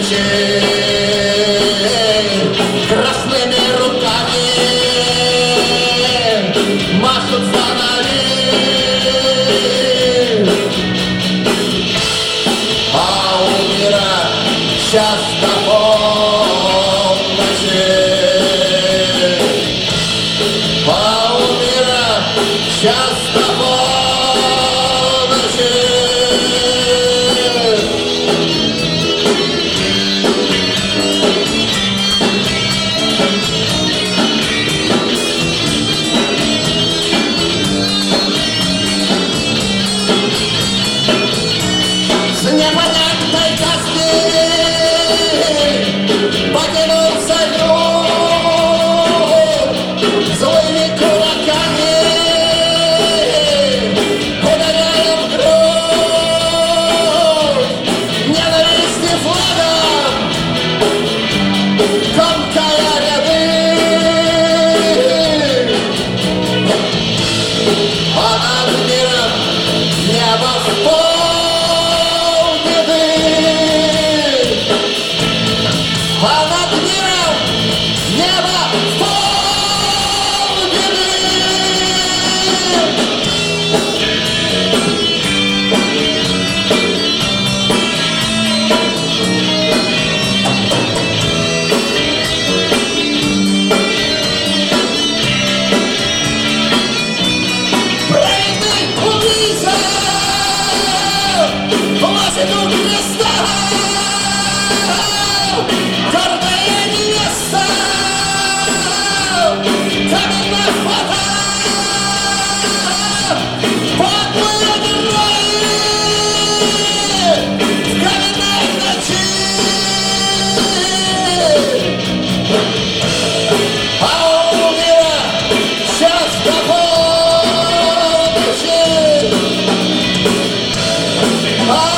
красными руками машут фонари, а у мира час до полночи, а у мира час до полночи. С непонятной тоски потянулся юг, злыми кулаками ударяя в грудь, ненависти флагом комкая ряды, а над миром небо в полбеды, а над миром небо в полбеды. Праведный убийца влазит у креста, гордая невеста каменных фото, подлые герои в каменной ночи, а у мира час до полночи.